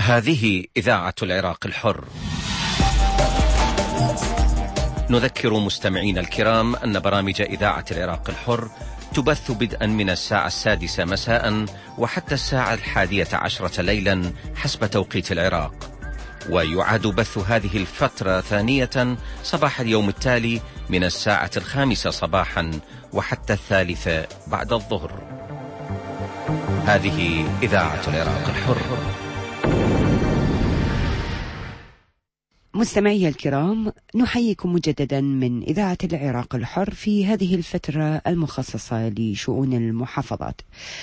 هذه إذاعة العراق الحر. نذكر مستمعين الكرام أن برامج إذاعة العراق الحر تبث بدءا من الساعة 6 مساء وحتى الساعة 11 ليلا حسب توقيت العراق، ويعاد بث هذه الفترة ثانية صباح اليوم التالي من الساعة 5 صباحا وحتى 3 بعد الظهر. هذه إذاعة العراق الحر. مستمعي الكرام، نحييكم مجددا من إذاعة العراق الحر في هذه الفترة المخصصة لشؤون المحافظات.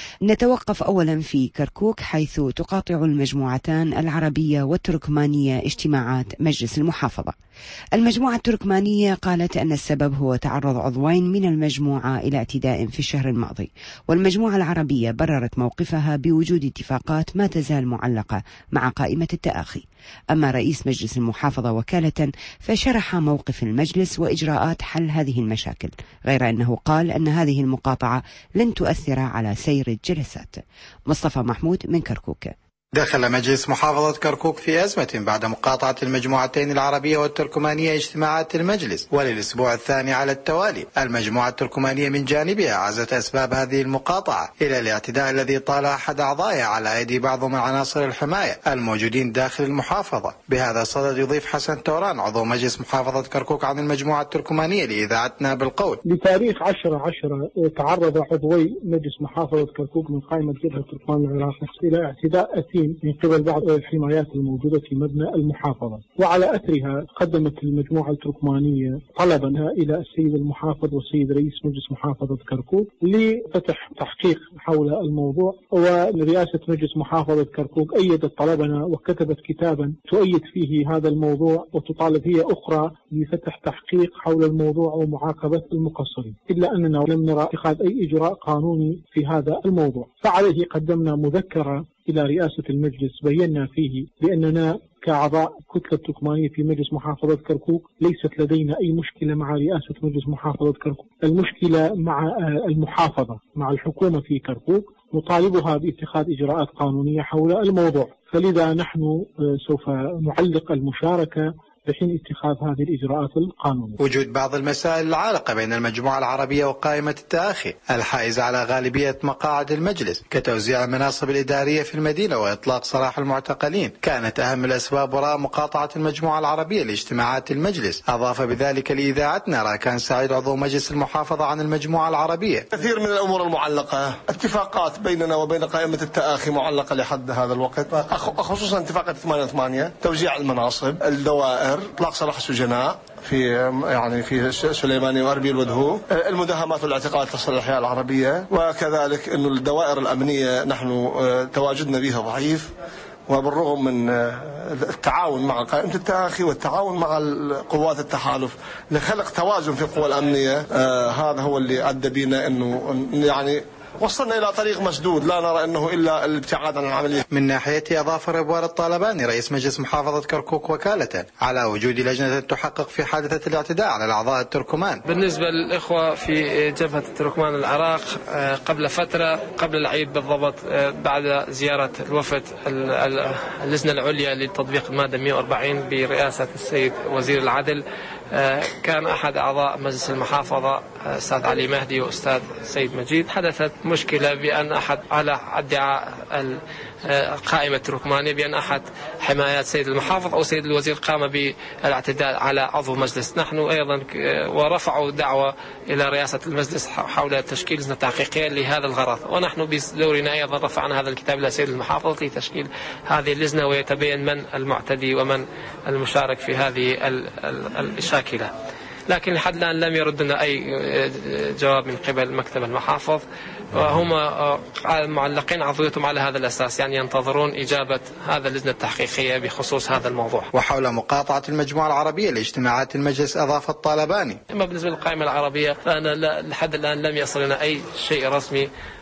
نتوقف أولا في كركوك، حيث تقاطع المجموعتان العربية والتركمانية اجتماعات مجلس المحافظة. المجموعة التركمانية قالت أن السبب هو تعرض عضوين من المجموعة إلى اعتداء في الشهر الماضي، والمجموعة العربية بررت موقفها بوجود اتفاقات ما تزال معلقة مع قائمة التآخي. أما رئيس مجلس المحافظة وكالة فشرح موقف المجلس وإجراءات حل هذه المشاكل، غير أنه قال أن هذه المقاطعة لن تؤثر على سير الجلسات. مصطفى محمود من كركوك. دخل مجلس محافظة كركوك في أزمة بعد مقاطعة المجموعتين العربية والتركمانية اجتماعات المجلس، وللأسبوع الثاني على التوالي. المجموعة التركمانية من جانبها عزت أسباب هذه المقاطعة إلى الاعتداء الذي طال أحد أعضائها على أيدي بعض من عناصر الحماية الموجودين داخل المحافظة. بهذا الصدد يضيف حسن توران عضو مجلس محافظة كركوك عن المجموعة التركمانية لإذاعتنا بالقول: بتاريخ 10/10 تعرض عضوي مجلس محافظة كركوك من قائمة جبهة تركمان العراق إلى اعتداء أثيم من قبل بعض الحمايات الموجودة في مبنى المحافظة، وعلى أثرها قدمت المجموعة التركمانية طلبا إلى السيد المحافظ والسيد رئيس مجلس محافظة كركوك لفتح تحقيق حول الموضوع. ورئاسة مجلس محافظة كركوك أيدت طلبنا وكتبت كتابا تؤيد فيه هذا الموضوع، وتطالب هي أخرى بفتح تحقيق حول الموضوع ومعاقبة المقصرين، إلا أننا لم نرى اتخاذ أي إجراء قانوني في هذا الموضوع. فعليه قدمنا مذكرة إلى رئاسة المجلس بينا فيه بأننا كأعضاء كتلة تركمانية في مجلس محافظة كركوك ليست لدينا أي مشكلة مع رئاسة مجلس محافظة كركوك، المشكلة مع المحافظة، مع الحكومة في كركوك، نطالبها باتخاذ إجراءات قانونية حول الموضوع. فلذا نحن سوف نعلق المشاركة بحين اتخاذ هذه الإجراءات القانونية. وجود بعض المسائل العالقة بين المجموعة العربية وقائمة التآخي الحائزة على غالبية مقاعد المجلس كتوزيع المناصب الإدارية في المدينة وإطلاق سراح المعتقلين كانت أهم الأسباب وراء مقاطعة المجموعة العربية لاجتماعات المجلس. أضاف بذلك لإذاعتنا راكان سعيد عضو مجلس المحافظة عن المجموعة العربية: كثير من الأمور المعلقة، اتفاقات بيننا وبين قائمة التآخي معلقة لحد هذا الوقت، خصوصا اتفاقات 88 توزيع المناصب، الدوائر، اطلاق سراح السجناء في سليماني واربيل ودهو، المداهمات والاعتقالات تصل الأحياء العربية، وكذلك انه الدوائر الامنيه نحن تواجدنا بها ضعيف، وبالرغم من التعاون مع قائمة التآخي والتعاون مع قوات التحالف لخلق توازن في القوى الأمنية، هذا هو اللي أدى بنا أنه وصلنا إلى طريق مسدود لا نرى أنه إلا الابتعاد عن العملية. من ناحيته أضاف ربوان الطالباني رئيس مجلس محافظة كركوك وكالة على وجود لجنة تحقق في حادثة الاعتداء على الأعضاء التركمان. بالنسبة للإخوة في جبهة تركمان العراق، قبل فترة قبل العيد بالضبط، بعد زيارة الوفد اللجنة العليا لتطبيق المادة 140 برئاسة السيد وزير العدل، كان أحد أعضاء مجلس المحافظة أستاذ علي مهدي وأستاذ سيد مجيد، حدثت مشكلة بأن أحد على ادعاء قائمة تركمانية بأن أحد حمايات سيد المحافظ أو سيد الوزير قام بالاعتداء على عضو مجلس. نحن أيضا ورفعوا دعوة إلى رئاسة المجلس حول تشكيل لجنة تحقيقية لهذا الغرض، ونحن بدورنا أيضا رفعنا هذا الكتاب إلى سيد المحافظ لتشكيل هذه اللجنة ويتبين من المعتدي ومن المشارك في هذه الشاكلة. لكن لحد الآن لم يرد لنا أي جواب من قبل مكتب المحافظ، وهم معلقين عضويتهم على هذا الأساس، يعني ينتظرون إجابة هذا اللجنة التحقيقية بخصوص هذا الموضوع. وحول مقاطعة المجموعة العربية لاجتماعات المجلس أضاف الطالباني: أما بالنسبة للقائمة العربية فأنا لحد الآن لم يصل لنا أي شيء رسمي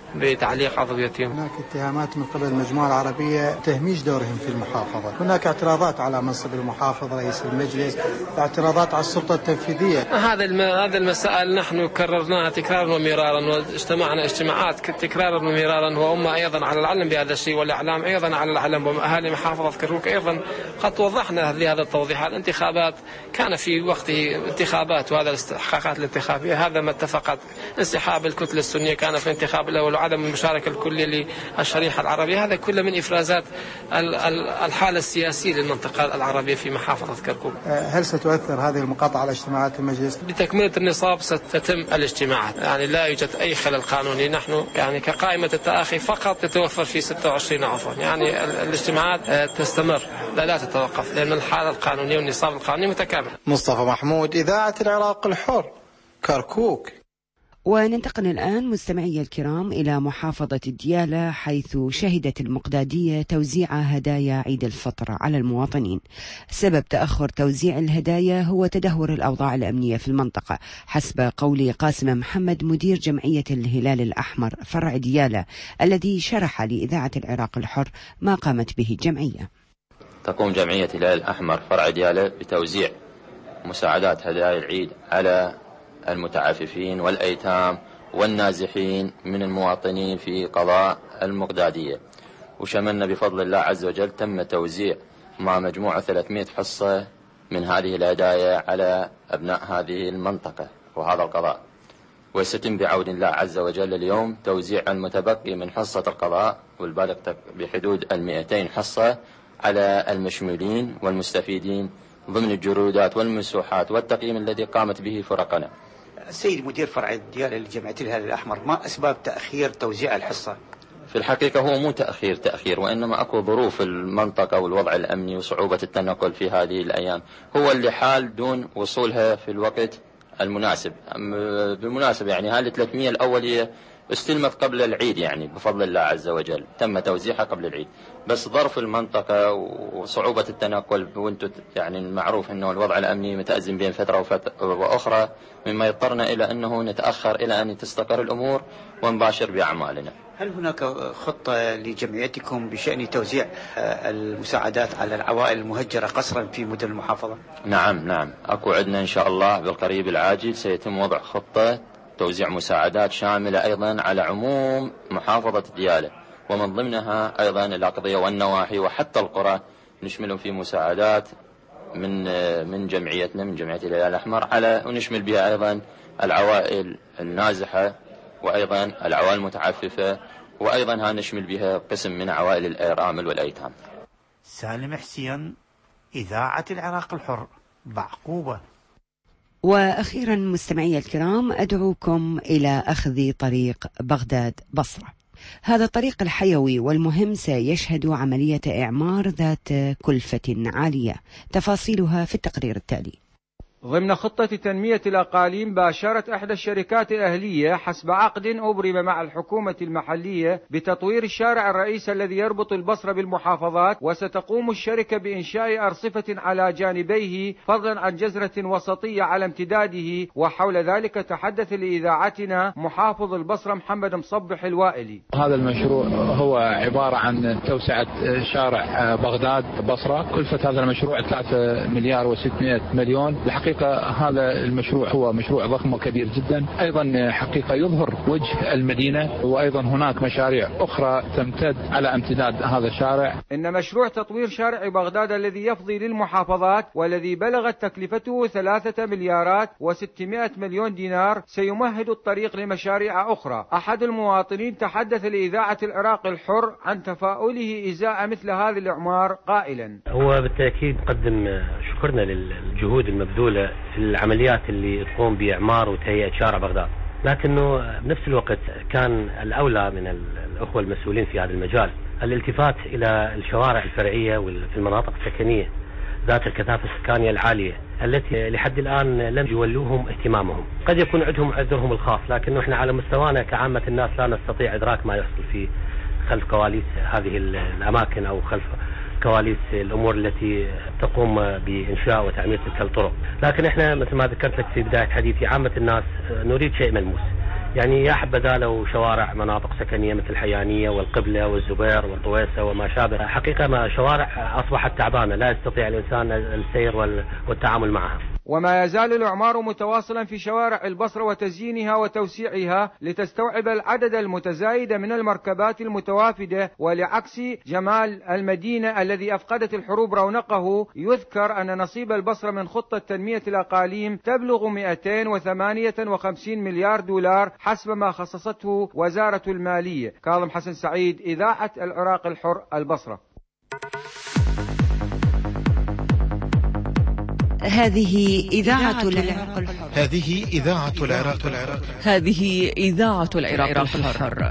بتعليق عضويتهم. هناك اتهامات من قبل المجموعة العربية تهميش دورهم في المحافظة، هناك اعتراضات على منصب المحافظ رئيس المجلس، اعتراضات على السلطة التنفيذية. هذا المسائل نحن كررناها تكرارا ومرارا، واجتمعنا اجتماعات تكرارا ومرارا، وهم أيضا على العلم بهذا الشيء، والإعلام أيضا على العلم، وأهالي محافظة كركوك أيضا قد وضحنا لهذا التوضيح. الانتخابات كان في وقته انتخابات، وهذا الاستحقاقات الانتخابية هذا ما اتفقت. انسحاب الكتلة السنية كان في الانتخاب الأول، وعدم المشاركة الكلية للشريحة العربية، هذا كله من إفرازات الحالة السياسية للمنطقة العربية في محافظة كركوك. هل ستؤثر هذه المقاطعة على اجتماعات المجلس؟ بتكملة النصاب ستتم الاجتماعات، يعني لا يوجد أي خلل قانوني. نحن يعني كقائمة التآخي فقط تتوفر في 26 عفوا، يعني الاجتماعات تستمر لا تتوقف، لأن الحالة القانونية والنصاب القانوني متكامل. مصطفى محمود، إذاعة العراق الحر، كركوك. وننتقل الآن مستمعي الكرام إلى محافظة ديالى، حيث شهدت المقدادية توزيع هدايا عيد الفطر على المواطنين. سبب تأخر توزيع الهدايا هو تدهور الأوضاع الأمنية في المنطقة، حسب قول قاسم محمد مدير جمعية الهلال الأحمر فرع ديالى، الذي شرح لإذاعة العراق الحر ما قامت به الجمعية. تقوم جمعية الهلال الأحمر فرع ديالى بتوزيع مساعدات هدايا العيد على المتعففين والأيتام والنازحين من المواطنين في قضاء المقدادية. وشملنا بفضل الله عز وجل تم توزيع مع مجموعة 300 حصة من هذه الهدايا على أبناء هذه المنطقة وهذا القضاء. وستم بعون الله عز وجل اليوم توزيع المتبقي من حصة القضاء، والبالغ بحدود 200 حصة، على المشمولين والمستفيدين ضمن الجرودات والمسوحات والتقييم الذي قامت به فرقنا. السيد مدير فرع ديالى لجمعية الهلال الأحمر، ما أسباب تأخير توزيع الحصة؟ في الحقيقة هو مو تأخير، وإنما أكو ظروف المنطقة والوضع الأمني وصعوبة التنقل في هذه الأيام هو اللي حال دون وصولها في الوقت المناسب. بالمناسبة يعني هذه 300 الأولية استلمت قبل العيد، يعني بفضل الله عز وجل تم توزيعها قبل العيد، بس ظرف المنطقة وصعوبة التنقل، وانتم يعني المعروف أنه الوضع الأمني متأزم بين فترة وأخرى، مما يضطرنا إلى أنه نتأخر إلى أن تستقر الأمور ونباشر بأعمالنا. هل هناك خطة لجمعيتكم بشأن توزيع المساعدات على العوائل المهجرة قسرا في مدن المحافظة؟ نعم أكو عندنا إن شاء الله بالقريب العاجل سيتم وضع خطة توزيع مساعدات شاملة أيضا على عموم محافظة ديالى، ومن ضمنها أيضا الأقضية والنواحي وحتى القرى، نشمل في مساعدات من جمعيتنا من جمعية الهلال الأحمر، ونشمل بها أيضا العوائل النازحة وأيضا العوائل المتعففة، وأيضا نشمل بها قسم من عوائل الأرامل والأيتام. سالم حسين، إذاعة العراق الحر، بعقوبة. وأخيرا مستمعي الكرام، أدعوكم إلى أخذ طريق بغداد بصرة. هذا الطريق الحيوي والمهم سيشهد عملية إعمار ذات كلفة عالية، تفاصيلها في التقرير التالي. ضمن خطة تنمية الأقاليم باشرت إحدى الشركات الأهلية حسب عقد أبرم مع الحكومة المحلية بتطوير الشارع الرئيسي الذي يربط البصرة بالمحافظات، وستقوم الشركة بإنشاء أرصفة على جانبيه فضلا عن جزرة وسطية على امتداده. وحول ذلك تحدث لإذاعتنا محافظ البصرة محمد مصبح الوائلي. هذا المشروع هو عبارة عن توسعة شارع بغداد بصرة. كلفة هذا المشروع 3 مليار و600 مليون. الحقيقة هذا المشروع هو مشروع ضخم وكبير جدا، أيضا حقيقة يظهر وجه المدينة، وأيضا هناك مشاريع أخرى تمتد على امتداد هذا الشارع. إن مشروع تطوير شارع بغداد الذي يفضي للمحافظات والذي بلغت تكلفته 3 مليارات و600 مليون دينار سيمهد الطريق لمشاريع أخرى. أحد المواطنين تحدث لإذاعة العراق الحر عن تفاؤله إزاء مثل هذه الإعمار قائلا: هو بالتأكيد نقدم شكرنا للجهود المبذولة في العمليات اللي تقوم بإعمار وتهيئة شارع بغداد، لكنه بنفس الوقت كان الأولى من الأخوة المسؤولين في هذا المجال الالتفات إلى الشوارع الفرعية في المناطق السكنية ذات الكثافة السكانية العالية التي لحد الآن لم يولوهم اهتمامهم. قد يكون عندهم عذرهم الخاص، لكنه احنا على مستوانا كعامة الناس لا نستطيع إدراك ما يحصل في خلف كواليس هذه الأماكن أو خلف كواليس الأمور التي تقوم بإنشاء وتعمير تلك الطرق. لكن احنا مثل ما ذكرت لك في بداية حديثي، عامة الناس نريد شيء ملموس، يعني يا حبذا لو شوارع مناطق سكنية مثل الحيانية والقبلة والزبير والطويسة وما شابه. حقيقة ما شوارع أصبحت تعبانة لا يستطيع الإنسان السير والتعامل معها. وما يزال الإعمار متواصلا في شوارع البصرة وتزيينها وتوسيعها لتستوعب العدد المتزايد من المركبات المتوافدة. ولعكس جمال المدينة الذي أفقدت الحروب رونقه، يذكر أن نصيب البصرة من خطة تنمية الأقاليم تبلغ 258 مليار دولار حسب ما خصصته وزارة المالية. كاظم حسن سعيد، إذاعة العراق الحر، البصرة. هذه إذاعة العراق الحر. هذه إذاعة العراق الحر. هذه إذاعة العراق الحر.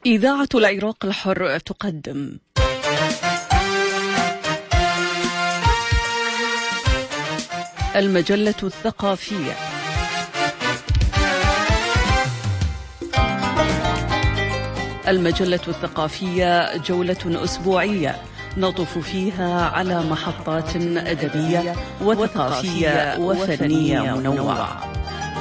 إذاعة العراق الحر تقدم المجلة الثقافية. المجلة الثقافية جولة أسبوعية نطف فيها على محطات أدبية وثقافية وفنية منوعة.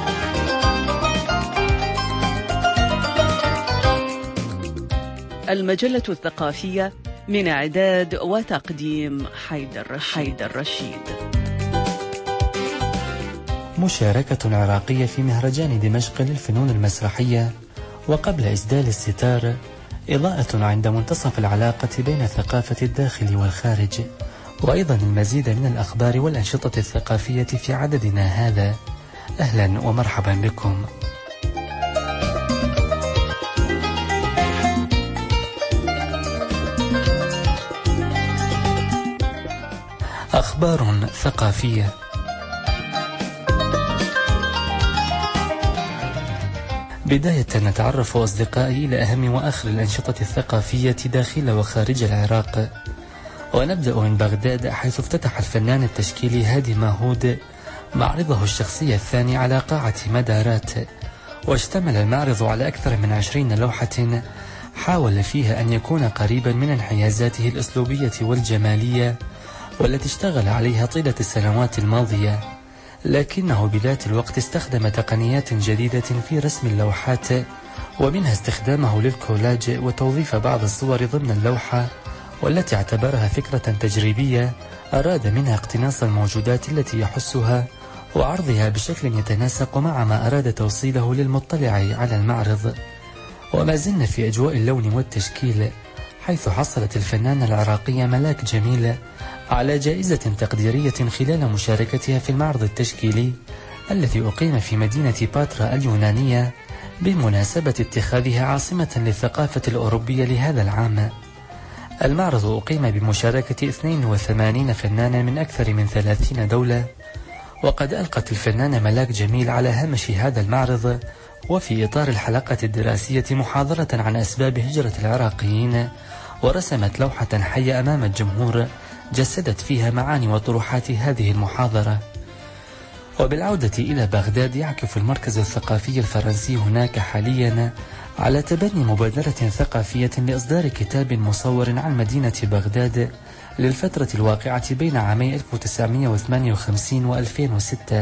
المجلة الثقافية من إعداد وتقديم حيدر رشيد. مشاركة عراقية في مهرجان دمشق للفنون المسرحية، وقبل إسدال الستار إضاءة عند منتصف العلاقة بين ثقافة الداخل والخارج، وأيضا المزيد من الأخبار والأنشطة الثقافية في عددنا هذا. أهلا ومرحبا بكم. أخبار ثقافية. بداية نتعرف أصدقائي إلى أهم وآخر الأنشطة الثقافية داخل وخارج العراق، ونبدأ من بغداد، حيث افتتح الفنان التشكيلي هادي ماهود معرضه الشخصي الثاني على قاعة مدارات، واشتمل المعرض على أكثر من 20 لوحة حاول فيها أن يكون قريبا من انحيازاته الأسلوبية والجمالية والتي اشتغل عليها طيلة السنوات الماضية، لكنه بذات الوقت استخدم تقنيات جديدة في رسم اللوحات، ومنها استخدامه للكولاج وتوظيف بعض الصور ضمن اللوحة، والتي اعتبرها فكرة تجريبية أراد منها اقتناص الموجودات التي يحسها وعرضها بشكل يتناسق مع ما أراد توصيله للمطلع على المعرض. وما زلنا في أجواء اللون والتشكيل، حيث حصلت الفنانة العراقية ملاك جميل على جائزة تقديرية خلال مشاركتها في المعرض التشكيلي الذي أقيم في مدينة باترا اليونانية بمناسبة اتخاذها عاصمة للثقافة الأوروبية لهذا العام. المعرض أقيم بمشاركة 82 فنانا من أكثر من 30 دولة، وقد ألقت الفنانة ملاك جميل على هامش هذا المعرض وفي إطار الحلقة الدراسية محاضرة عن أسباب هجرة العراقيين، ورسمت لوحة حية أمام الجمهور جسدت فيها معاني وطروحات هذه المحاضرة. وبالعودة إلى بغداد، يعكف المركز الثقافي الفرنسي هناك حاليا على تبني مبادرة ثقافية لإصدار كتاب مصور عن مدينة بغداد للفترة الواقعة بين عامي 1958 و2006،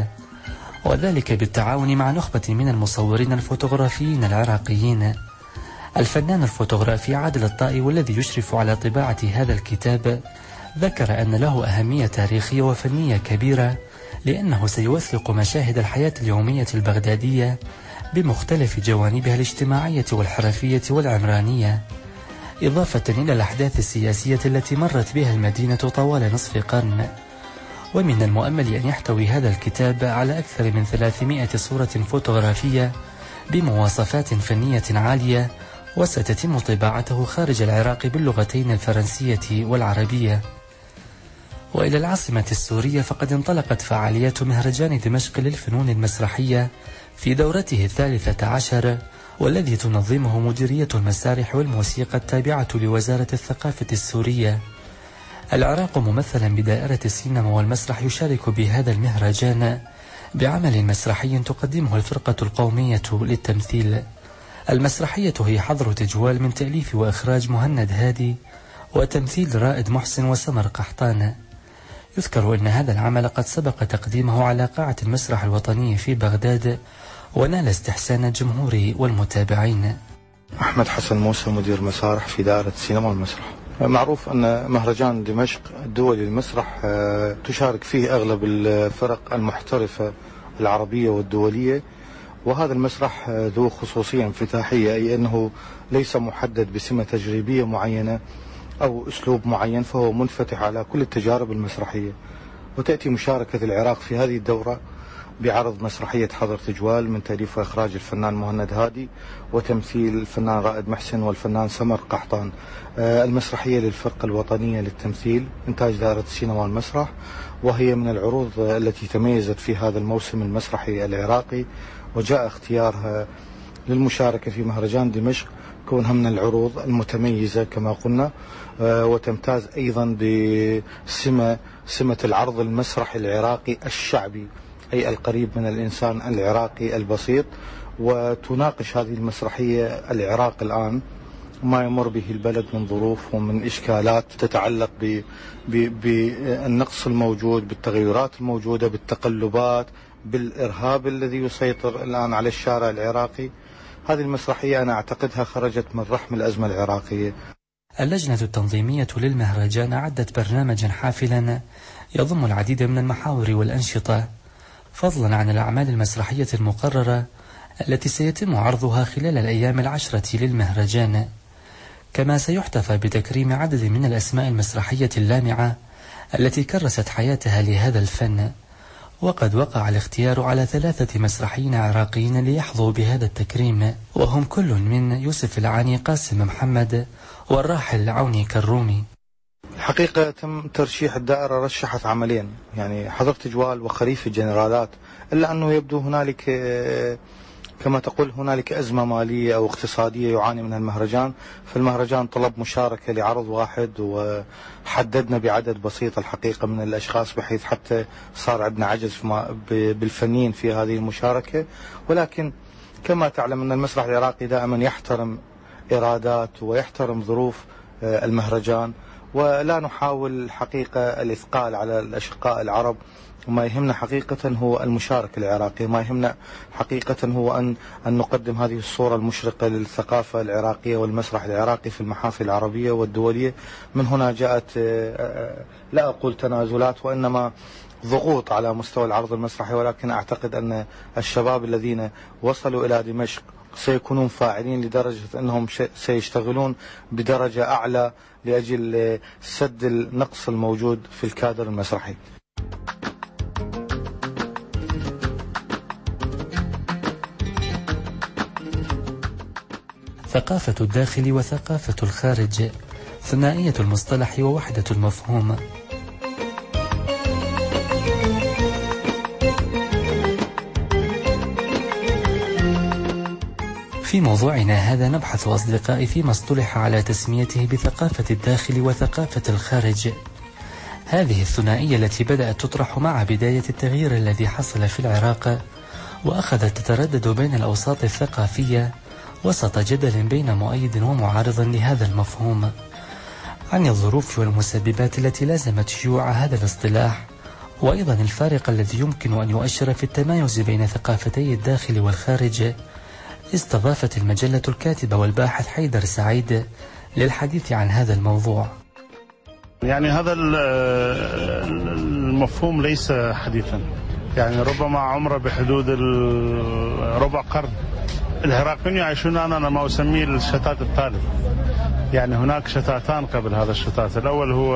وذلك بالتعاون مع نخبة من المصورين الفوتوغرافيين العراقيين. الفنان الفوتوغرافي عادل الطائي والذي يشرف على طباعة هذا الكتاب ذكر أن له أهمية تاريخية وفنية كبيرة، لأنه سيوثق مشاهد الحياة اليومية البغدادية بمختلف جوانبها الاجتماعية والحرفية والعمرانية، إضافة إلى الأحداث السياسية التي مرت بها المدينة طوال نصف قرن. ومن المؤمل أن يحتوي هذا الكتاب على أكثر من 300 صورة فوتوغرافية بمواصفات فنية عالية، وستتم طباعته خارج العراق باللغتين الفرنسية والعربية. وإلى العاصمة السورية، فقد انطلقت فعاليات مهرجان دمشق للفنون المسرحية في دورته 13، والذي تنظمه مديرية المسارح والموسيقى التابعة لوزارة الثقافة السورية. العراق ممثلا بدائرة السينما والمسرح يشارك بهذا المهرجان بعمل مسرحي تقدمه الفرقة القومية للتمثيل. المسرحية هي حظر تجوال من تأليف وإخراج مهند هادي وتمثيل رائد محسن وسمر قحطان. يذكر أن هذا العمل قد سبق تقديمه على قاعة المسرح الوطني في بغداد، ونال استحسان الجمهور والمتابعين. أحمد حسن موسى، مدير مسارح في دائرة السينما والمسرح. معروف أن مهرجان دمشق الدولي للمسرح تشارك فيه أغلب الفرق المحترفة العربية والدولية، وهذا المسرح ذو خصوصية انفتاحية، أي أنه ليس محدد بسمة تجريبية معينة أو أسلوب معين، فهو منفتح على كل التجارب المسرحية. وتأتي مشاركة العراق في هذه الدورة بعرض مسرحية حظر تجوال من تأليف وإخراج الفنان مهند هادي وتمثيل الفنان رائد محسن والفنان سمر قحطان. المسرحية للفرقة الوطنية للتمثيل إنتاج دائرة السينما والمسرح، وهي من العروض التي تميزت في هذا الموسم المسرحي العراقي، وجاء اختيارها للمشاركة في مهرجان دمشق، كونها من العروض المتميزة كما قلنا، وتمتاز أيضا بسمة العرض المسرحي العراقي الشعبي، أي القريب من الإنسان العراقي البسيط. وتناقش هذه المسرحية العراق الآن ما يمر به البلد من ظروف ومن إشكالات تتعلق بالنقص الموجود، بالتغيرات الموجودة، بالتقلبات، بالإرهاب الذي يسيطر الآن على الشارع العراقي. هذه المسرحية أنا أعتقدها خرجت من رحم الأزمة العراقية. اللجنة التنظيمية للمهرجان أعدت برنامجا حافلا يضم العديد من المحاور والأنشطة، فضلا عن الأعمال المسرحية المقررة التي سيتم عرضها خلال الأيام 10 للمهرجان. كما سيحتفى بتكريم عدد من الأسماء المسرحية اللامعة التي كرست حياتها لهذا الفن. وقد وقع الاختيار على 3 مسرحيين عراقيين ليحظوا بهذا التكريم، وهم كل من يوسف العاني، قاسم محمد، والراحل عوني كرومي. الحقيقة تم ترشيح الدائرة، رشحت عملين، يعني حضر تجوال وخريف الجنرالات، إلا أنه يبدو هنالك كما تقول هنالك أزمة مالية أو اقتصادية يعاني منها المهرجان. فالمهرجان طلب مشاركة لعرض واحد، وحددنا بعدد بسيط الحقيقة من الأشخاص، بحيث حتى صار عندنا عجز بالفنيين في هذه المشاركة. ولكن كما تعلم أن المسرح العراقي دائما يحترم إرادات ويحترم ظروف المهرجان، ولا نحاول الحقيقة الإثقال على الأشقاء العرب. وما يهمنا حقيقة هو المشاركة العراقية، ما يهمنا حقيقة هو أن نقدم هذه الصورة المشرقة للثقافة العراقية والمسرح العراقي في المحافل العربية والدولية. من هنا جاءت لا أقول تنازلات وإنما ضغوط على مستوى العرض المسرحي، ولكن أعتقد أن الشباب الذين وصلوا إلى دمشق سيكونون فاعلين لدرجة أنهم سيشتغلون بدرجة أعلى لأجل سد النقص الموجود في الكادر المسرحي. ثقافة الداخل وثقافة الخارج، ثنائية المصطلح ووحدة المفهوم. في موضوعنا هذا نبحث أصدقائي فيما اصطلح على تسميته بثقافة الداخل وثقافة الخارج. هذه الثنائية التي بدأت تطرح مع بداية التغيير الذي حصل في العراق، وأخذت تتردد بين الأوساط الثقافية وسط جدل بين مؤيد ومعارض لهذا المفهوم، عن الظروف والمسببات التي لازمت شيوع هذا الاصطلاح، وأيضا الفارق الذي يمكن أن يؤشر في التمايز بين ثقافتي الداخل والخارج. استضافت المجلة الكاتب والباحث حيدر سعيد للحديث عن هذا الموضوع. يعني هذا المفهوم ليس حديثا، يعني ربما عمره بحدود ربع قرن. العراقيين يعيشون أنا ما أسميه الشتات الثالث، يعني هناك شتاتان قبل هذا الشتات. الأول هو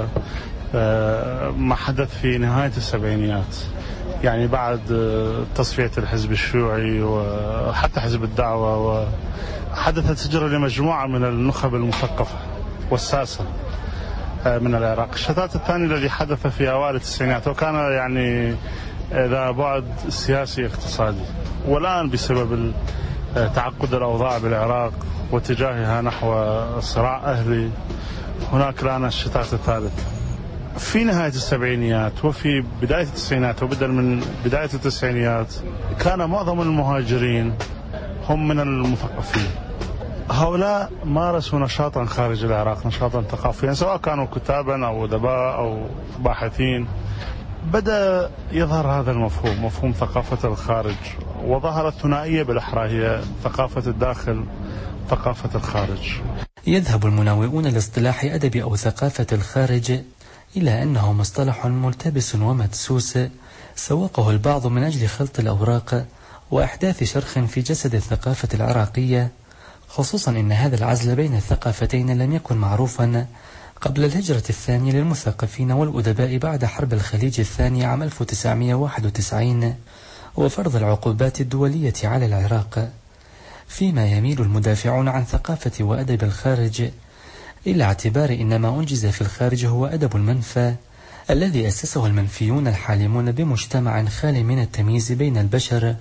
ما حدث في نهاية السبعينيات، يعني بعد تصفية الحزب الشيوعي وحتى حزب الدعوة، وحدثت هجرة لمجموعة من النخب المثقفة والساسة من العراق. الشتات الثاني الذي حدث في أوائل التسعينات، وكان يعني ذا بعد سياسي اقتصادي، والآن بسبب تعقد الأوضاع بالعراق واتجاهها نحو صراع أهلي هناك الآن الشتات الثالث. في نهاية السبعينيات وفي بداية التسعينات، وبدل من بداية التسعينيات، كان معظم المهاجرين هم من المثقفين. هؤلاء مارسوا نشاطا خارج العراق، نشاطا ثقافيا، سواء كانوا كتابا أو أدباء أو باحثين. بدأ يظهر هذا المفهوم، مفهوم ثقافة الخارج، وظهرت ثنائية بالأحرى هي ثقافة الداخل، ثقافة الخارج. يذهب المناوئون لاصطلاح أدب أو ثقافة الخارج إلى أنه مصطلح ملتبس ومدسوس سوقه البعض من أجل خلط الأوراق وإحداث شرخ في جسد الثقافة العراقية، خصوصا أن هذا العزل بين الثقافتين لم يكن معروفا قبل الهجرة الثانية للمثقفين والأدباء بعد حرب الخليج الثانية عام 1991 وفرض العقوبات الدولية على العراق. فيما يميل المدافعون عن ثقافة وأدب الخارج إلى اعتبار إن ما أنجز في الخارج هو أدب المنفى الذي أسسه المنفيون الحالمون بمجتمع خالي من التمييز بين البشر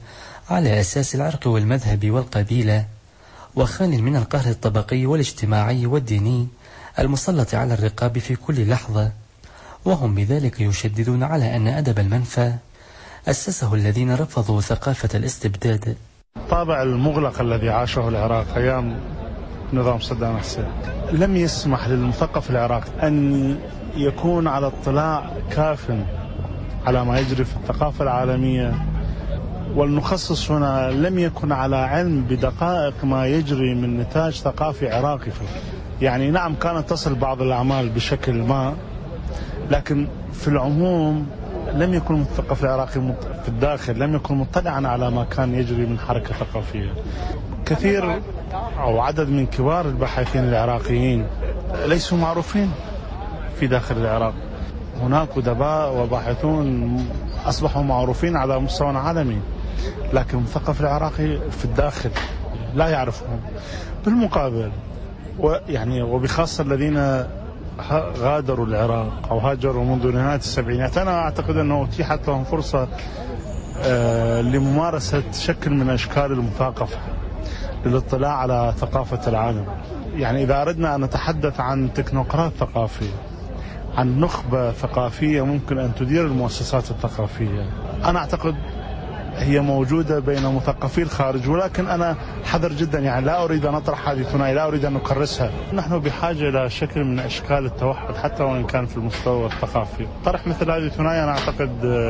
على أساس العرق والمذهب والقبيلة، وخال من القهر الطبقي والاجتماعي والديني المسلط على الرقاب في كل لحظة. وهم بذلك يشددون على أن أدب المنفى أسسه الذين رفضوا ثقافة الاستبداد. الطابع المغلق الذي عاشه العراق أيام نظام صدام حسين لم يسمح للمثقف العراقي أن يكون على اطلاع كاف على ما يجري في الثقافة العالمية، والمخصص هنا لم يكن على علم بدقائق ما يجري من نتاج ثقافي عراقي. يعني نعم كانت تصل بعض الأعمال بشكل ما، لكن في العموم لم يكن المثقف العراقي في الداخل لم يكن مطلعا على ما كان يجري من حركة ثقافية. كثير أو عدد من كبار الباحثين العراقيين ليسوا معروفين في داخل العراق. هناك أدباء وباحثون أصبحوا معروفين على مستوى عالمي، لكن المثقف العراقي في الداخل لا يعرفهم. بالمقابل وبخاصة الذين غادروا العراق أو هاجروا منذ نهاية السبعينات، أنا أعتقد أنه أتيحت لهم فرصة لممارسة شكل من أشكال المثاقفة، للاطلاع على ثقافة العالم. يعني إذا أردنا أن نتحدث عن تكنوقراط ثقافي، عن نخبة ثقافية ممكن أن تدير المؤسسات الثقافية، أنا أعتقد هي موجودة بين مثقفي الخارج، ولكن أنا حذر جدا، يعني لا أريد أن أطرح هذه الثنائية، لا أريد أن نكرسها. نحن بحاجة إلى شكل من أشكال التوحد حتى وإن كان في المستوى الثقافي. طرح مثل هذه الثنائية أنا أعتقد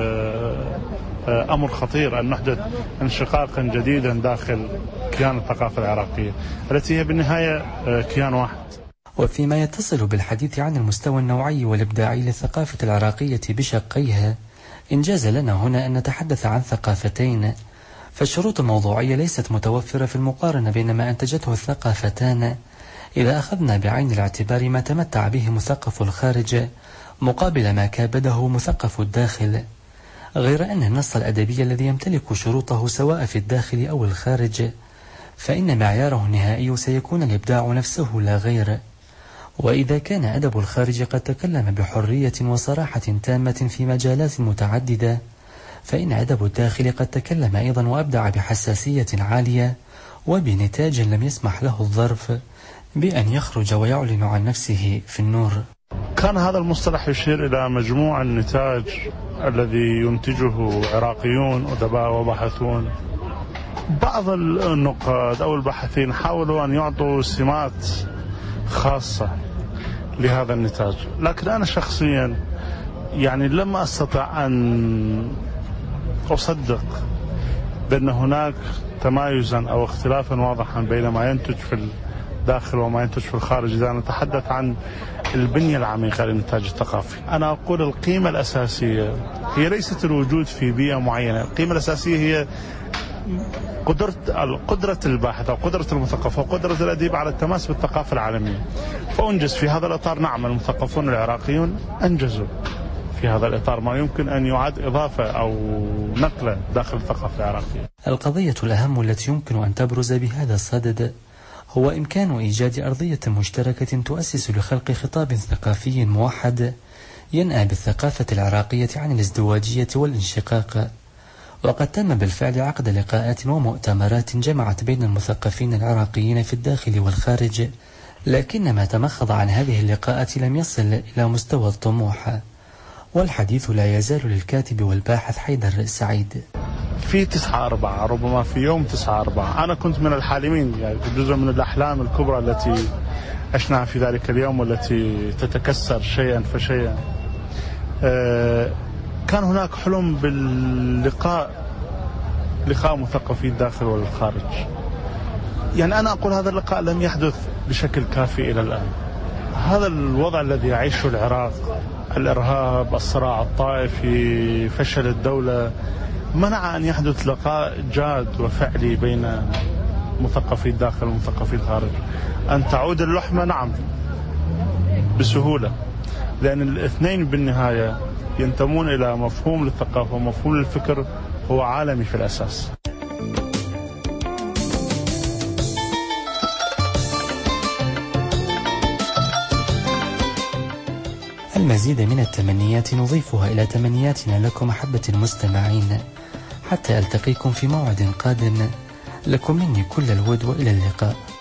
أمر خطير، أن نحدث انشقاقا جديدا داخل كيان الثقافة العراقية التي هي بالنهاية كيان واحد. وفيما يتصل بالحديث عن المستوى النوعي والإبداعي للثقافة العراقية بشقيها، إنجاز لنا هنا أن نتحدث عن ثقافتين، فالشروط الموضوعية ليست متوفرة في المقارنة بين ما أنتجته الثقافتان إذا أخذنا بعين الاعتبار ما تمتع به مثقف الخارج مقابل ما كابده مثقف الداخل، غير أن النص الأدبي الذي يمتلك شروطه سواء في الداخل أو الخارج فإن معياره النهائي سيكون الإبداع نفسه لا غير. وإذا كان أدب الخارج قد تكلم بحرية وصراحة تامة في مجالات متعددة، فإن أدب الداخل قد تكلم أيضا وأبدع بحساسية عالية وبنتاج لم يسمح له الظرف بأن يخرج ويعلن عن نفسه في النور. كان هذا المصطلح يشير إلى مجموع النتاج الذي ينتجه عراقيون أدباء وباحثون. بعض النقاد أو الباحثين حاولوا أن يعطوا سمات خاصة لهذا النتاج، لكن أنا شخصيا لم أستطع أن أصدق بأن هناك تمايزا أو اختلافا واضحا بين ما ينتج في الداخل وما ينتج في الخارج إذا نتحدث عن البنية العميقة للإنتاج الثقافي. أنا أقول القيمة الأساسية هي ليست الوجود في بيئة معينة، القيمة الأساسية هي قدرة الباحث أو قدرة المثقف أو قدرة الأديب على التماس بالثقافة العالمية. فأنجز في هذا الإطار. نعم المثقفون العراقيون أنجزوا في هذا الإطار ما يمكن أن يعد إضافة أو نقلة داخل الثقافة العراقية. القضية الأهم التي يمكن أن تبرز بهذا الصدد هو إمكان إيجاد أرضية مشتركة تؤسس لخلق خطاب ثقافي موحد ينأى بالثقافة العراقية عن الازدواجية والانشقاق. وقد تم بالفعل عقد لقاءات ومؤتمرات جمعت بين المثقفين العراقيين في الداخل والخارج، لكن ما تمخض عن هذه اللقاءات لم يصل إلى مستوى الطموح. والحديث لا يزال للكاتب والباحث حيدر سعيد. في 9/4 ربما في يوم 9/4 أنا كنت من الحالمين، جزء من الأحلام الكبرى التي عشناها في ذلك اليوم والتي تتكسر شيئا فشيئا. كان هناك حلم باللقاء مثقفي الداخل والخارج. أنا أقول هذا اللقاء لم يحدث بشكل كافي إلى الآن. هذا الوضع الذي يعيشه العراق، الإرهاب، الصراع الطائفي، فشل الدولة، منع أن يحدث لقاء جاد وفعلي بين مثقفي الداخل ومثقفي الخارج. أن تعود اللحمة نعم بسهولة، لأن الاثنين بالنهاية ينتمون إلى مفهوم للثقافة ومفهوم للفكر هو عالمي في الأساس. المزيد من التمنيات نضيفها إلى تمنياتنا لكم أحبة المستمعين، حتى ألتقيكم في موعد قادم، لكم مني كل الود وإلى اللقاء.